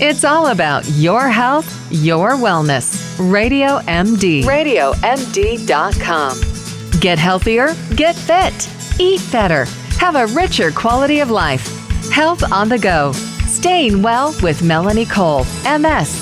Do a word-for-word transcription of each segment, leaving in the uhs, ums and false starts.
It's all about your health, your wellness. Radio M D. radio M D dot com. Get healthier, get fit, eat better, have a richer quality of life. Health on the go. Staying well with Melanie Cole, M S.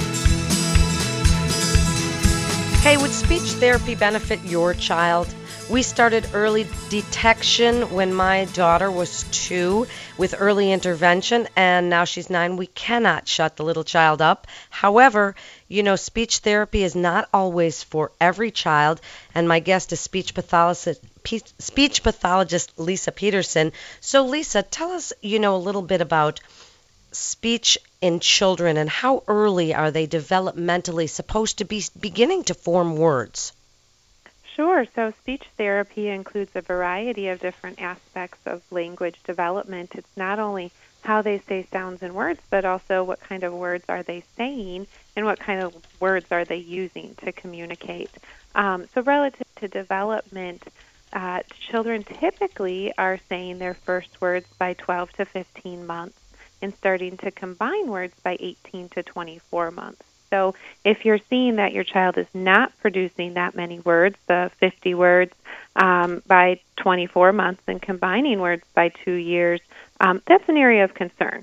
Hey, would speech therapy benefit your child? We started early detection when my daughter was two with early intervention, and now she's nine. We cannot shut the little child up. However, you know, speech therapy is not always for every child, and my guest is speech pathologist, speech pathologist Lisa Peterson. So, Lisa, tell us, you know, a little bit about speech in children and how early are they developmentally supposed to be beginning to form words? Sure. So speech therapy includes a variety of different aspects of language development. It's not only how they say sounds and words, but also what kind of words are they saying and what kind of words are they using to communicate. Um, so relative to development, uh, children typically are saying their first words by twelve to fifteen months and starting to combine words by eighteen to twenty-four months. So if you're seeing that your child is not producing that many words, the fifty words um, by twenty-four months and combining words by two years, um, that's an area of concern.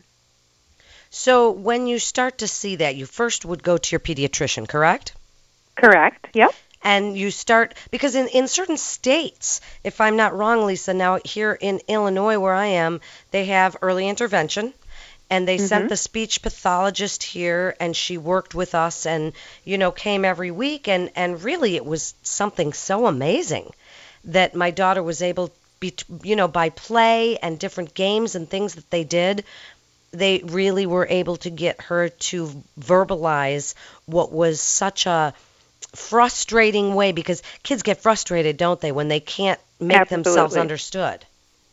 So when you start to see that, you first would go to your pediatrician, correct? Correct, yep. And you start, because in, in certain states, if I'm not wrong, Lisa, now here in Illinois where I am, they have early intervention. And they mm-hmm. sent the speech pathologist here, and she worked with us and, you know, came every week. And, and really, it was something so amazing that my daughter was able, be, you know, by play and different games and things that they did, they really were able to get her to verbalize what was such a frustrating way, because kids get frustrated, don't they, when they can't make Absolutely. themselves understood.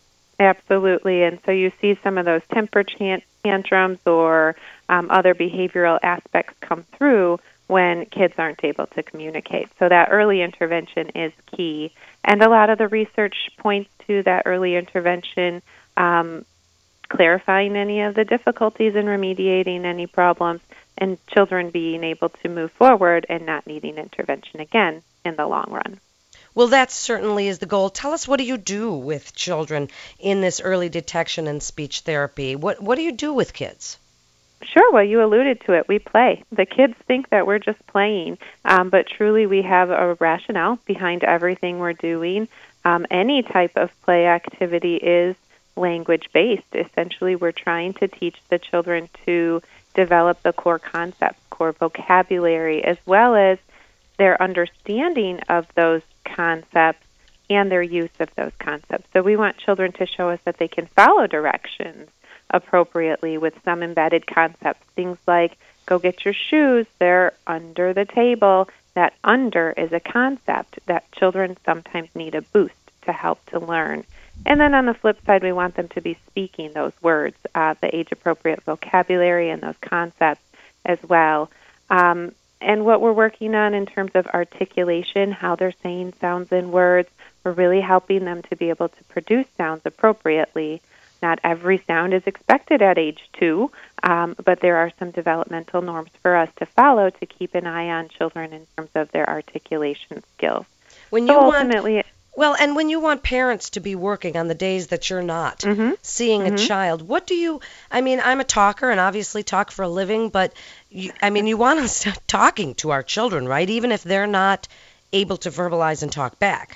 Absolutely. And so you see some of those temper chant tantrums or um, other behavioral aspects come through when kids aren't able to communicate. So that early intervention is key. And a lot of the research points to that early intervention um, clarifying any of the difficulties in remediating any problems and children being able to move forward and not needing intervention again in the long run. Well, that certainly is the goal. Tell us, what do you do with children in this early detection and speech therapy? What what do you do with kids? Sure. Well, you alluded to it. We play. The kids think that we're just playing, um, but truly we have a rationale behind everything we're doing. Um, any type of play activity is language-based. Essentially, we're trying to teach the children to develop the core concepts, core vocabulary, as well as their understanding of those concepts and their use of those concepts. So we want children to show us that they can follow directions appropriately with some embedded concepts. Things like, go get your shoes, they're under the table. That under is a concept that children sometimes need a boost to help to learn. And then on the flip side, we want them to be speaking those words, uh, the age-appropriate vocabulary and those concepts as well. Um, And what we're working on in terms of articulation, how they're saying sounds and words, we're really helping them to be able to produce sounds appropriately. Not every sound is expected at age two, um, but there are some developmental norms for us to follow to keep an eye on children in terms of their articulation skills. When you so want, ultimately, well, and when you want parents to be working on the days that you're not mm-hmm. seeing mm-hmm. a child, what do you, I mean, I'm a talker and obviously talk for a living, but you, I mean, you want to start talking to our children, right? Even if they're not able to verbalize and talk back.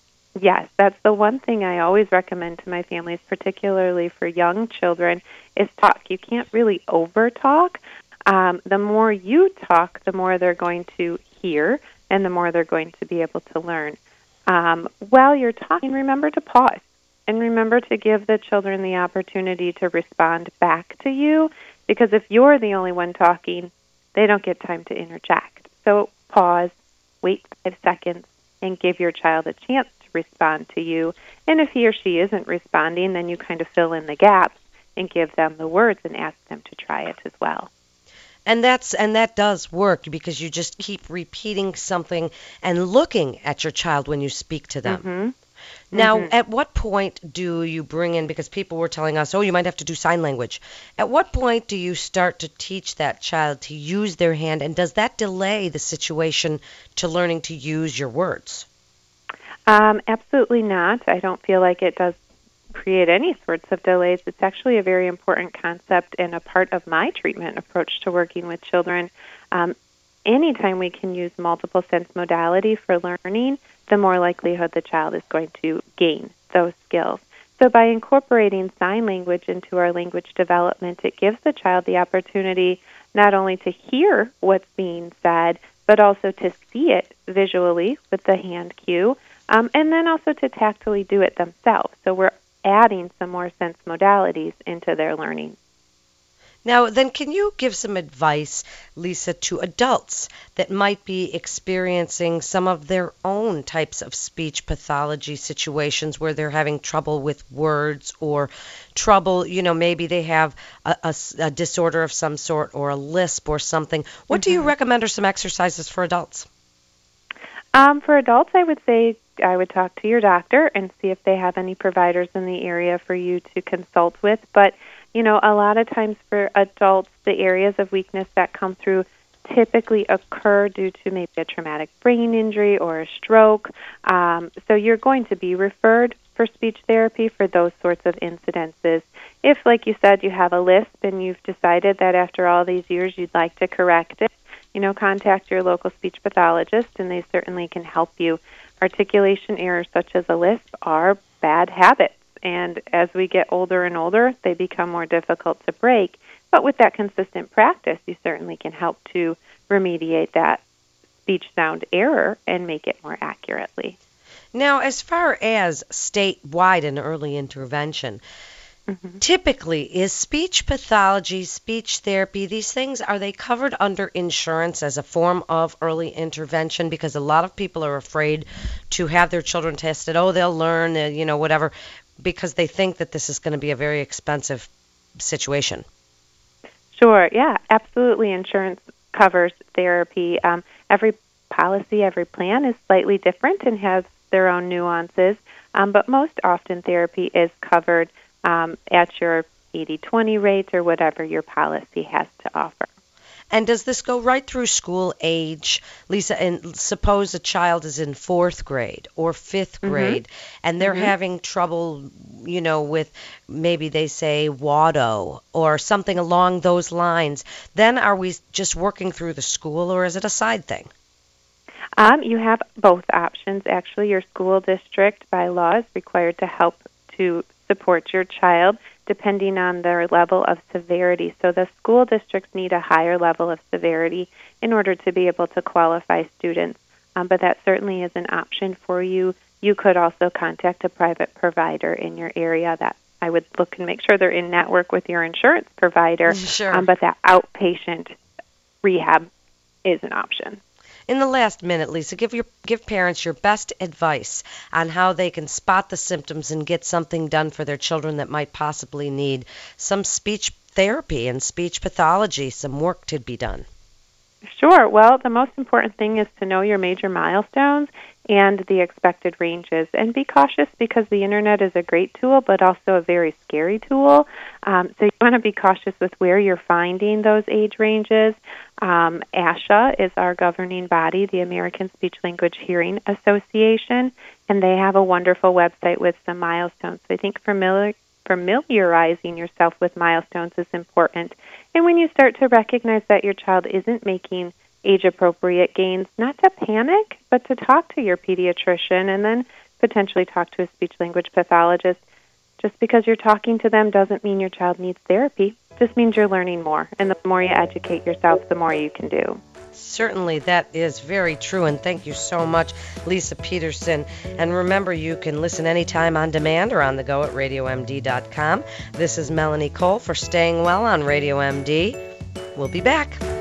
Yes, that's the one thing I always recommend to my families, particularly for young children, is talk. You can't really over-talk. Um, the more you talk, the more they're going to hear, and the more they're going to be able to learn. Um, while you're talking, remember to pause, and remember to give the children the opportunity to respond back to you, because if you're the only one talking, they don't get time to interject. So pause, wait five seconds, and give your child a chance to respond to you. And if he or she isn't responding, then you kind of fill in the gaps and give them the words and ask them to try it as well. And that's and that does work, because you just keep repeating something and looking at your child when you speak to them. Mm-hmm. Now, Mhm. at what point do you bring in, because people were telling us, oh, you might have to do sign language. At what point do you start to teach that child to use their hand, and does that delay the situation to learning to use your words? Um, absolutely not. I don't feel like it does create any sorts of delays. It's actually a very important concept and a part of my treatment approach to working with children. Um, anytime we can use multiple sense modality for learning, the more likelihood the child is going to gain those skills. So by incorporating sign language into our language development, it gives the child the opportunity not only to hear what's being said, but also to see it visually with the hand cue, um, and then also to tactily do it themselves. So we're adding some more sense modalities into their learning. Now, then, can you give some advice, Lisa, to adults that might be experiencing some of their own types of speech pathology situations where they're having trouble with words or trouble, you know, maybe they have a, a, a disorder of some sort or a lisp or something. What mm-hmm. do you recommend are some exercises for adults? Um, for adults, I would say I would talk to your doctor and see if they have any providers in the area for you to consult with. But, you know, a lot of times for adults, the areas of weakness that come through typically occur due to maybe a traumatic brain injury or a stroke. Um, so you're going to be referred for speech therapy for those sorts of incidences. If, like you said, you have a lisp and you've decided that after all these years you'd like to correct it, you know, contact your local speech pathologist, and they certainly can help you. Articulation errors such as a lisp are bad habits, and as we get older and older, they become more difficult to break. But with that consistent practice, you certainly can help to remediate that speech sound error and make it more accurately. Now, as far as statewide and early intervention, mm-hmm. typically, is speech pathology, speech therapy, these things, are they covered under insurance as a form of early intervention? Because a lot of people are afraid to have their children tested. Oh, they'll learn, uh, you know, whatever, because they think that this is going to be a very expensive situation. Sure, yeah, absolutely. Insurance covers therapy. Um, every policy, every plan is slightly different and has their own nuances, um, but most often therapy is covered um, at your eighty twenty rate or whatever your policy has to offer. And does this go right through school age, Lisa? And suppose a child is in fourth grade or fifth grade, mm-hmm. and they're mm-hmm. having trouble, you know, with maybe they say Wado or something along those lines. Then are we just working through the school, or is it a side thing? Um, you have both options. Actually, your school district by law is required to help to support your child depending on their level of severity. So the school districts need a higher level of severity in order to be able to qualify students. Um, but that certainly is an option for you. You could also contact a private provider in your area. That I would look and make sure they're in network with your insurance provider. Sure. Um, but that outpatient rehab is an option. In the last minute, Lisa, give your give parents your best advice on how they can spot the symptoms and get something done for their children that might possibly need some speech therapy and speech pathology, some work to be done. Sure. Well, the most important thing is to know your major milestones and the expected ranges. And be cautious because the internet is a great tool, but also a very scary tool. Um, so you want to be cautious with where you're finding those age ranges. Um, ASHA is our governing body, the American Speech Language Hearing Association, and they have a wonderful website with some milestones. So I think familiar, familiarizing yourself with milestones is important. And when you start to recognize that your child isn't making age-appropriate gains, not to panic, but to talk to your pediatrician and then potentially talk to a speech-language pathologist. Just because you're talking to them doesn't mean your child needs therapy. It just means you're learning more. And the more you educate yourself, the more you can do. Certainly, that is very true, and thank you so much, Lisa Peterson. And remember, you can listen anytime on demand or on the go at radio m d dot com. This is Melanie Cole for Staying Well on Radio M D. We'll be back.